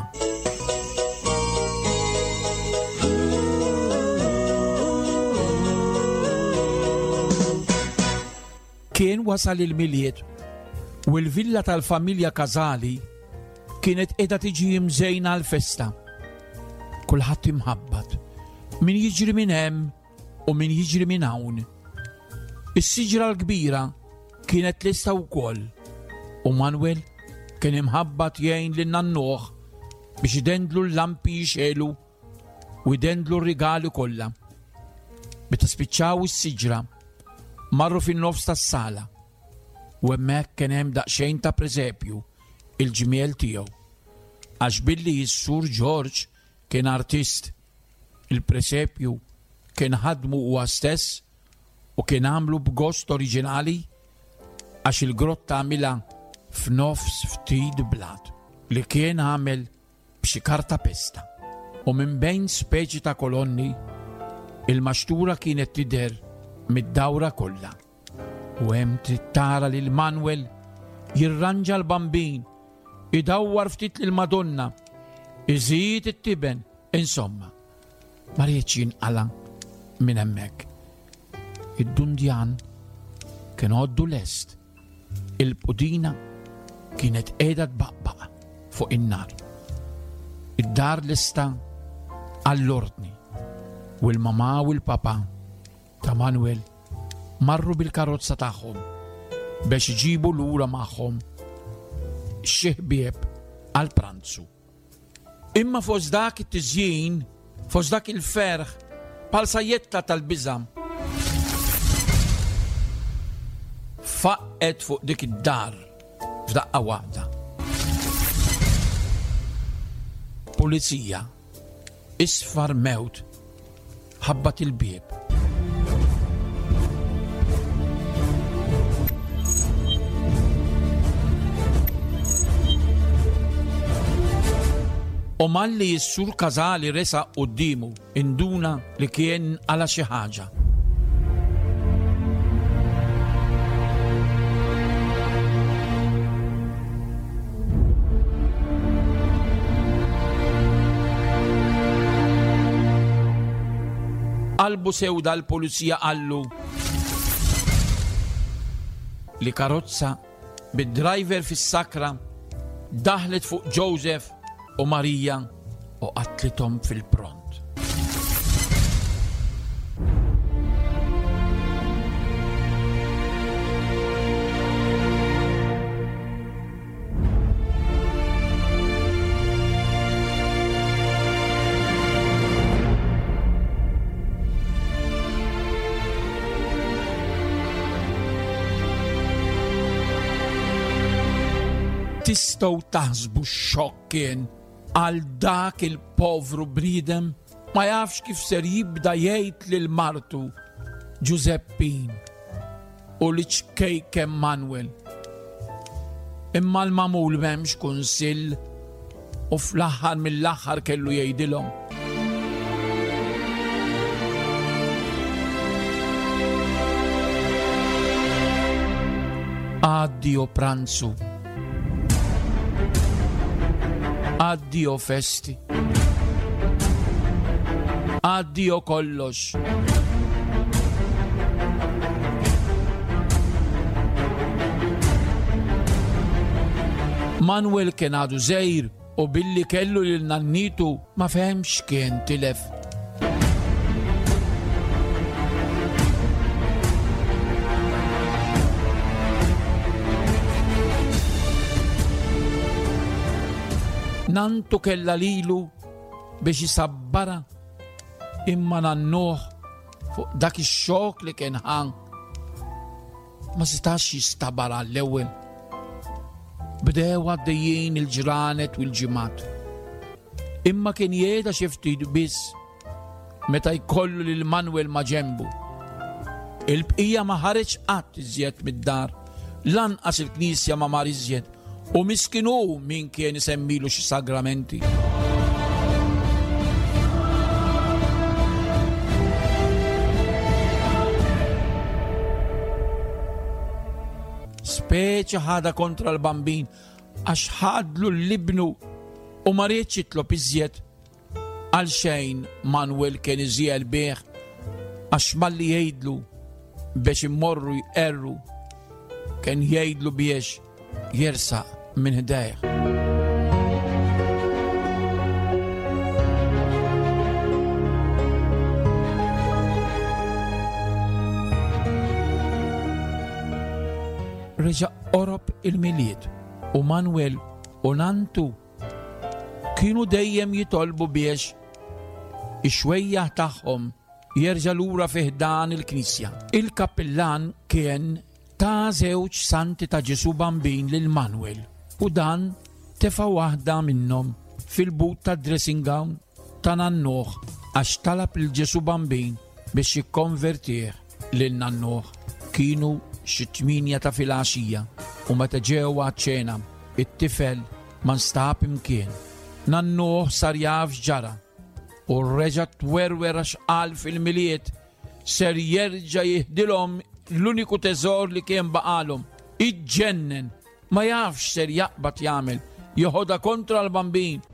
Kien wasal il-miliet u l-villa tal-familja Kazali kienet qiegħda tiġi mżejna għall-festa. Kulħadd imħabbat, min jiġri minn hemm u min jiġri minn hawn. Is-siġra l-kbira kienet lista wkoll u Manuel kien imħabbat jgħin lin nannuh biex idendlu l-lampi jixelu u jdendlu r-rigali kollha. Meta spiċċaw is-siġra marru fin-nofs tas-sala u hemmhekk kien hemm daqsxejn ta' preżepju il-ġmiel tiegħu. Għax billi s-Sur George kien artist, il-preżepju kien ħadmu huwa stess u kien għamlu b'gost oriġinali għax il-grotta għamilha f'nofs ftit blad li kien għamel b'xi karta pesta u minn bejn speċi ta' kolonni il-maxtura kienet tidher mid-dawra kollha. U hemm trid tara lil Manuel jirranġa l-bambin, idawwar ftit lill-Madonna, iżid it-tiben, insomma. Ma rridx jinqala minn hemmhekk. Id-dundjan kien għoddu lest. Il-pudina kienet qiegħda tbaqqbaq fuq in-nar. Id-dar lesta għall-ordni u l-mama u l-papa ta' Manuel marru bil-karozza tagħhom biex iġibu lura magħhom xi ħbieb għall-pranzu. Imma fost dak it-tiżjien, fost dak il-ferħ bħal sajjetta tal-biżam faqqet fuq dik id-dar f'daqqa waħda. Pulizija isfar mewt ħabbat il-bieb. U malli s-Sur Kazali resa quddiemu induna li kien għala xi ħaġa. Qalbu sewda l-pulizija qallu li karozza bid-driver fis-sakra daħlet fuq Joseph u Marija u qatlitom fil-pront. Tistgħu taħsbu x-xokk kien għal dak il-povru bniedem ma jafx kif ser jibda jgħid lil martu Giuseppin u l-ċkejk Emmanuel. Imma l-mamul m'hemmx kunsill u fl-aħħar mill-aħħar kellu jgħidilhom. Addio pranzu. Addio festi. Addio kollox. Manuel kien għadu żgħir u billi kellu lil nannitu ma fehmx kien tilef. Nantu kella lilu biex jisabbara imma nannuh fuq dak ix-xokk li kien ħan ma setax jistabara l-ewwel. Bdew għaddejjin il-ġranet u l-ġimgħat. Imma kien jgħidha xi ftit biss meta jkollu lil Manuel ma' ġenbu. Il-bqija ma ħareġ qatt iżjed mid-dar, lanqas il-Knisja ma mar iżjed. U miskinu min kien isemmilu xi sagramenti. Speċi ħada kontra l-bambin għax ħadlu l-libnu u ma rridx jitlob iżjed għal xejn Manuel kien iżjel bih għax malli jgħidlu biex immorru jqerru kien jgħidlu biex jersaq min ħdejh. Reġa' qorob il-milied u Manuel u Nantu kienu dejjem jitolbu biex ix-xwejjaħ tagħhom jerġa' lura fih dan il-Knisja. Il-kappellan kien ta' żewġ santi ta' Ġesu Bambin lil Manuel u dan tefa' waħda minnhom fil-but ta' dressing gown ta' nannuh għax talab lil Ġesu Bambin biex jikkonvertih lil nannuh. Kienu xi 8 ta' filgħaxija u meta ġew għaċ-ċena it-tifel ma nstab imkien. Nannuh sar jaf x'ġara u reġa' twerwer għax qal fil-miliet ser jerġa' jihdilhom l-uniku teżor li kien baqalhom. Iġġennen, ma jafx ser jaqbad jagħmel, joħodha kontra l-bambin.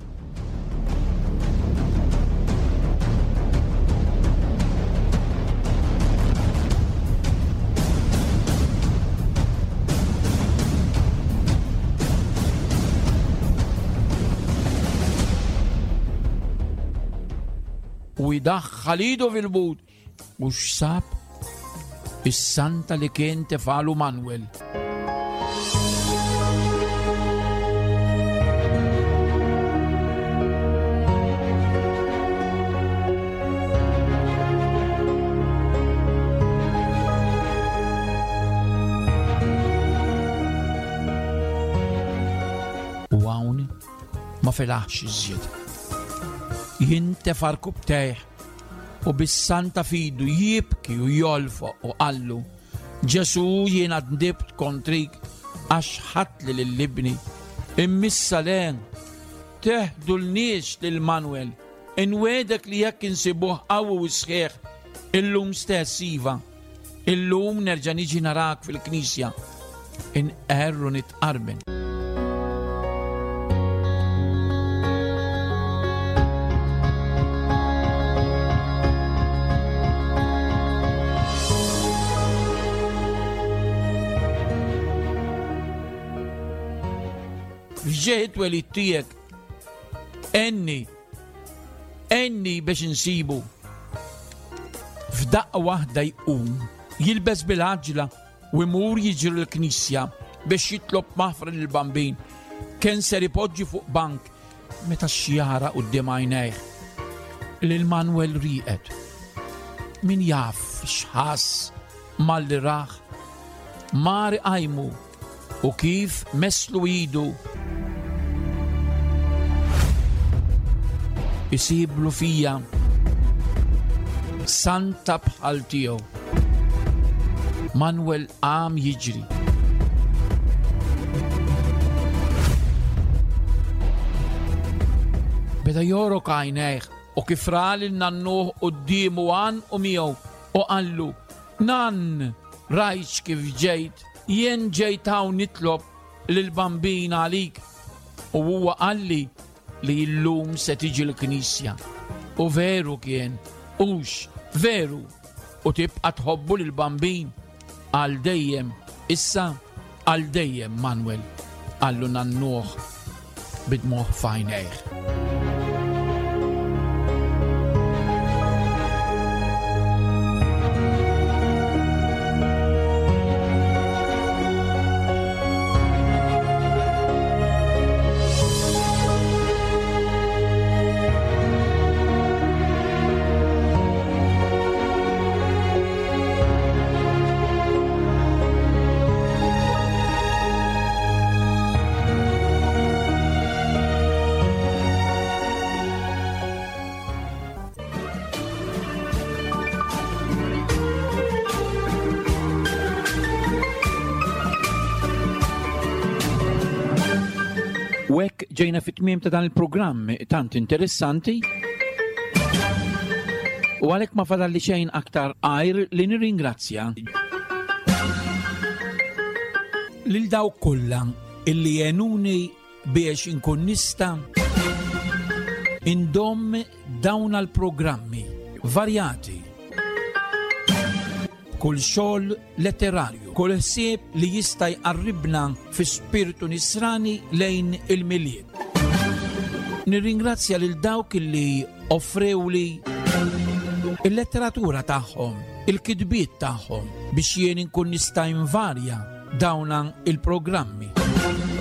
U jdaħħal idu fil-but u x'sab is-santa li kien tefalu Manuel. U hawn ma felaħx iżjed. Jintefar kubtejh u bis-santa fidu jibki u jolfa u qallu Ġesu jiena ndibt kontrik għax ħatli lill-libni immissa len teħdu l-nies lil Manuel inwedek li jekk insibuh qawwi u sħiħ illum stess iva illum nerġa' niġi narak fil-Knisja inqerru nitqarben. Ġejt welid tiegħek enni biex insibu. F'daqqa waħda jqum, jilbes bil-ħaġla u imur jiġri l-knisja biex jitlob maħfra lill-bambin. Kien ser ipoġġi fuq bank meta xjara quddiem għajnejh lil Manuel rieqed. Min jaf x'ħass malli raħ mari qajmu u kif meslu idu isiblu fija santa bħal tiegħu. Manuel qam jiġri. Beda jorok għajnejh u kif rali nannuh quddiemu għan u miegħu u qallu: Nan, rajx kif ġejt, jien ġejt hawn nitlob lill-bambin għalik. U huwa qalli li llum se tiġi l-knisja. U veru kien, veru, u tibqa' tħobbu lill-bambin għal dejjem, issa għal dejjem. Manuel qallu nannuh bidmuh f'għajnejh. Wek ġejna fit-tmiem ta' dan il-programm tant interessanti u għalhekk ma fadalli xejn aktar għajr li nirringrazzja lil dawk kollha illi għenuni biex inkun nista' indomm dawn għall-programmi varjati. Kull xogħol letterarju, kull ħsieb li jista' jqarribna fi spiritu nisrani lejn il-miliet. Nirringrazzja lil dawk li offrewli il-letteratura tagħhom, il-kitbiet tagħhom biex jien inkun nista' invarja dawn il-programmi.